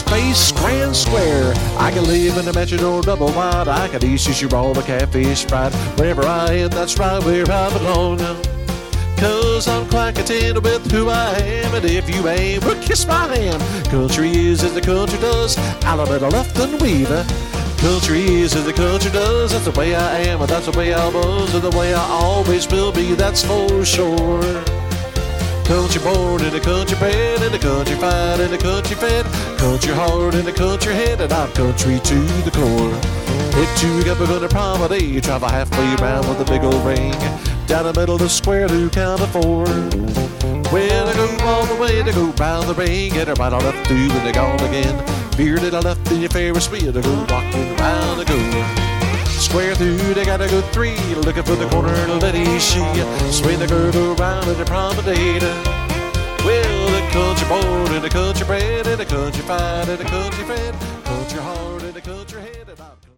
space, grand square. I can live in a mansion or double wide. I can eat sushi roll, a catfish fried. Wherever I am, that's right where I belong. Cause I'm quite content with who I am. And if you ain't, well, kiss my hand. Country is as the country does. Alabama left and weaver. Country is as the country does. That's the way I am, and that's the way I was, and the way I always will be, that's for sure. Country born in the country bred, in the country fight, in the country fed. Country heart in the country head, and I'm country to the core. Hit you up, we're gonna promenade. Travel halfway around with a big old ring. Down the middle of the square to count of four. Well, I go all the way to go round the ring. Get her right on up through and they're gone again. Bearded I left in your Ferris wheel to go rocking around the go. Square through, they gotta go three. Looking for the corner, Letty, she swing the girl around in the promenade. Well, the country born and the country bred, and the country fight, and the country fed. Country heart and the country head, and I'm